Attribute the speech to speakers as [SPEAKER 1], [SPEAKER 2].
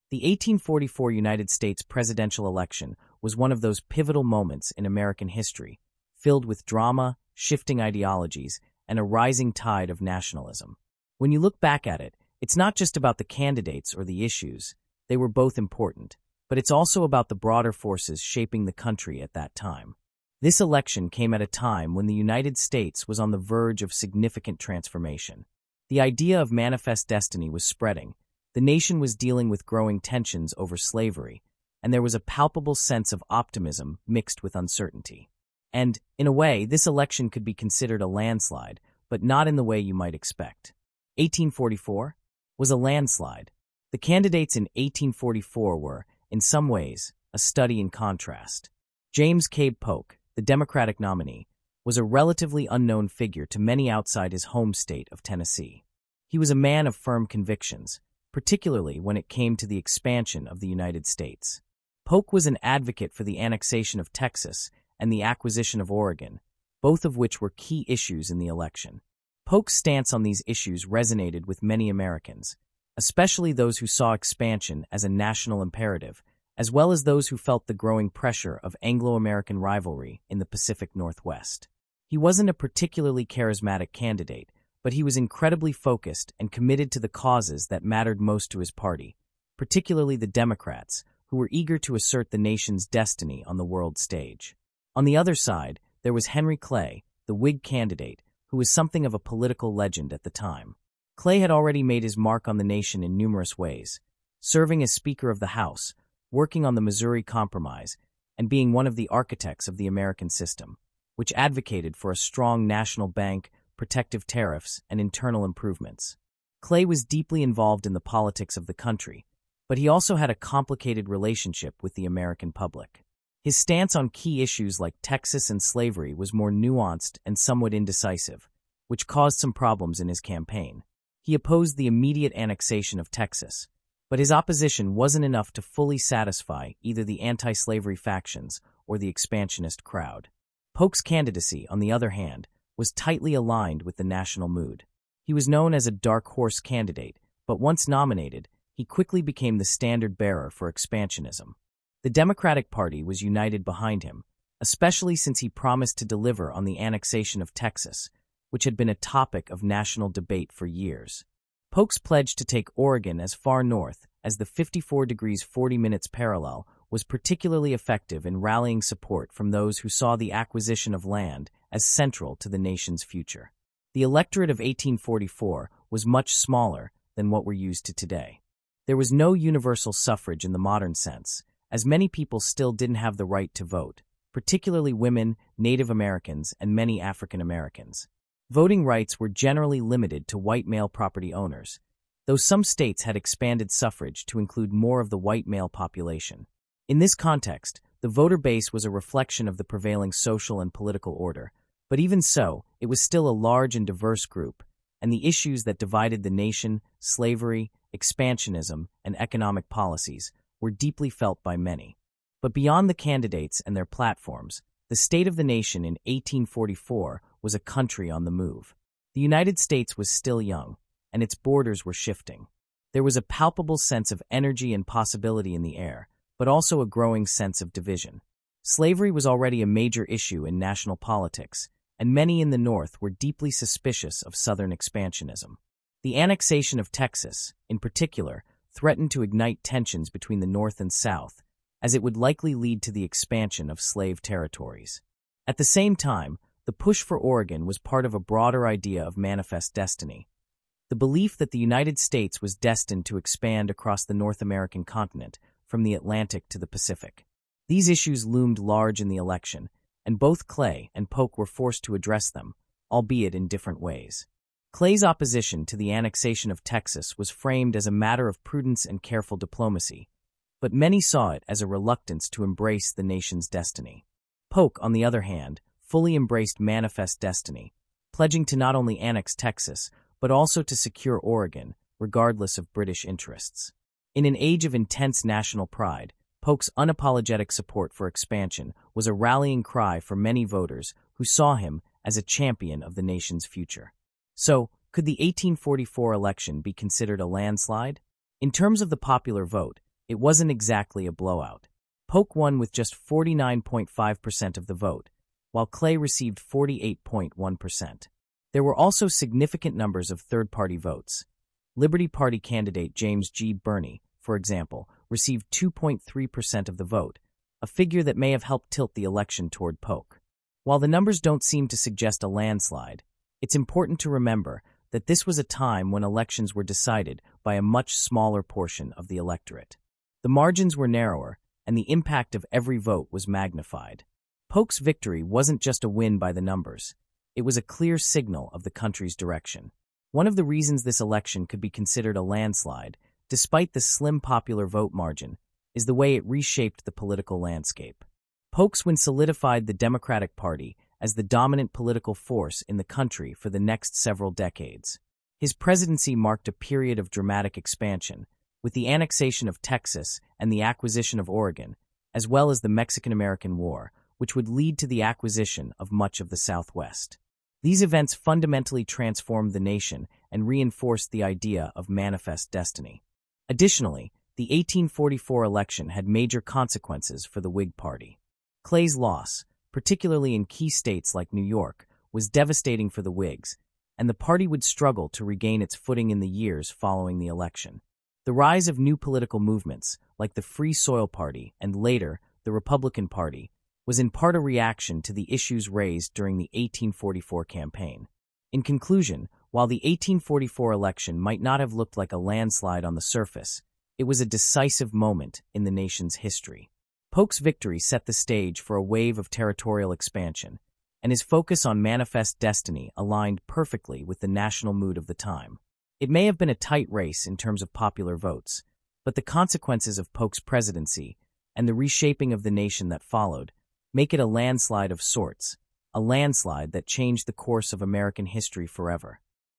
[SPEAKER 1] The 1844 United States presidential election was one of those pivotal moments in American history, filled with drama, shifting ideologies, and a rising tide of nationalism. When you look back at it, it's not just about the candidates or the issues. They were both important, but it's also about the broader forces shaping the country at that time. This election came at a time when the United States was on the verge of significant transformation. The idea of manifest destiny was spreading. The nation was dealing with growing tensions over slavery, and there was a palpable sense of optimism mixed with uncertainty. And, in a way, this election could be considered a landslide, but not in the way you might expect. 1844 was a landslide. The candidates in 1844 were, in some ways, a study in contrast. James K. Polk, the Democratic nominee, was a relatively unknown figure to many outside his home state of Tennessee. He was a man of firm convictions, particularly when it came to the expansion of the United States. Polk was an advocate for the annexation of Texas and the acquisition of Oregon, both of which were key issues in the election. Polk's stance on these issues resonated with many Americans, especially those who saw expansion as a national imperative, as well as those who felt the growing pressure of Anglo-American rivalry in the Pacific Northwest. He wasn't a particularly charismatic candidate, but he was incredibly focused and committed to the causes that mattered most to his party, particularly the Democrats, who were eager to assert the nation's destiny on the world stage. On the other side, there was Henry Clay, the Whig candidate, who was something of a political legend at the time. Clay had already made his mark on the nation in numerous ways, serving as Speaker of the House, working on the Missouri Compromise, and being one of the architects of the American system, which advocated for a strong national bank, protective tariffs, and internal improvements. Clay was deeply involved in the politics of the country, but he also had a complicated relationship with the American public. His stance on key issues like Texas and slavery was more nuanced and somewhat indecisive, which caused some problems in his campaign. He opposed the immediate annexation of Texas, but his opposition wasn't enough to fully satisfy either the anti-slavery factions or the expansionist crowd. Polk's candidacy, on the other hand, was tightly aligned with the national mood. He was known as a dark horse candidate, but once nominated, he quickly became the standard-bearer for expansionism. The Democratic Party was united behind him, especially since he promised to deliver on the annexation of Texas, which had been a topic of national debate for years. Polk's pledge to take Oregon as far north as the 54 degrees 40 minutes parallel was particularly effective in rallying support from those who saw the acquisition of land as central to the nation's future. The electorate of 1844 was much smaller than what we're used to today. There was no universal suffrage in the modern sense, as many people still didn't have the right to vote, particularly women, Native Americans, and many African Americans. Voting rights were generally limited to white male property owners, though some states had expanded suffrage to include more of the white male population. In this context, the voter base was a reflection of the prevailing social and political order, but even so, it was still a large and diverse group, and the issues that divided the nation, slavery, expansionism, and economic policies, were deeply felt by many. But beyond the candidates and their platforms, the state of the nation in 1844 was a country on the move. The United States was still young, and its borders were shifting. There was a palpable sense of energy and possibility in the air, but also a growing sense of division. Slavery was already a major issue in national politics, and many in the North were deeply suspicious of Southern expansionism. The annexation of Texas, in particular, threatened to ignite tensions between the North and South, as it would likely lead to the expansion of slave territories. At the same time, the push for Oregon was part of a broader idea of manifest destiny, the belief that the United States was destined to expand across the North American continent, from the Atlantic to the Pacific. These issues loomed large in the election, and both Clay and Polk were forced to address them, albeit in different ways. Clay's opposition to the annexation of Texas was framed as a matter of prudence and careful diplomacy, but many saw it as a reluctance to embrace the nation's destiny. Polk, on the other hand, fully embraced manifest destiny, pledging to not only annex Texas, but also to secure Oregon, regardless of British interests. In an age of intense national pride, Polk's unapologetic support for expansion was a rallying cry for many voters who saw him as a champion of the nation's future. So, could the 1844 election be considered a landslide? In terms of the popular vote, it wasn't exactly a blowout. Polk won with just 49.5% of the vote, while Clay received 48.1%. There were also significant numbers of third-party votes. Liberty Party candidate James G. Birney, for example, received 2.3% of the vote, a figure that may have helped tilt the election toward Polk. While the numbers don't seem to suggest a landslide, it's important to remember that this was a time when elections were decided by a much smaller portion of the electorate. The margins were narrower, and the impact of every vote was magnified. Polk's victory wasn't just a win by the numbers. It was a clear signal of the country's direction. One of the reasons this election could be considered a landslide, despite the slim popular vote margin, is the way it reshaped the political landscape. Polk's win solidified the Democratic Party as the dominant political force in the country for the next several decades. His presidency marked a period of dramatic expansion, with the annexation of Texas and the acquisition of Oregon, as well as the Mexican-American War, which would lead to the acquisition of much of the Southwest. These events fundamentally transformed the nation and reinforced the idea of manifest destiny. Additionally, the 1844 election had major consequences for the Whig Party. Clay's loss, particularly in key states like New York, was devastating for the Whigs, and the party would struggle to regain its footing in the years following the election. The rise of new political movements, like the Free Soil Party and later the Republican Party, was in part a reaction to the issues raised during the 1844 campaign. In conclusion, while the 1844 election might not have looked like a landslide on the surface, it was a decisive moment in the nation's history. Polk's victory set the stage for a wave of territorial expansion, and his focus on manifest destiny aligned perfectly with the national mood of the time. It may have been a tight race in terms of popular votes, but the consequences of Polk's presidency and the reshaping of the nation that followed make it a landslide of sorts, a landslide that changed the course of American history forever.